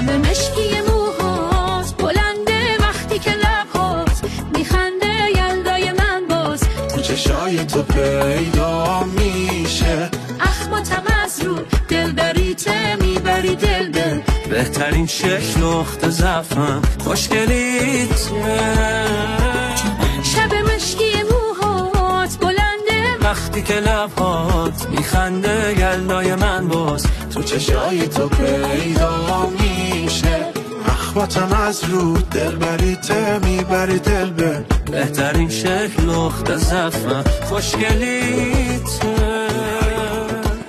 شب مشکی موهات بلنده وقتی که لبهات میخنده یلدای من باز تو چشای تو پیدا میشه اخماتم از رو دل بریته میبری دل دل بهترین شکل اخت زفم خوشگلیته شب مشکی موهات بلنده وقتی که لبهات میخنده یلدای من باز تو چشای تو پیدا میشه اخواتم از رو دل بریته میبری دل به بهترین شکل اخت زفم خوشگلیته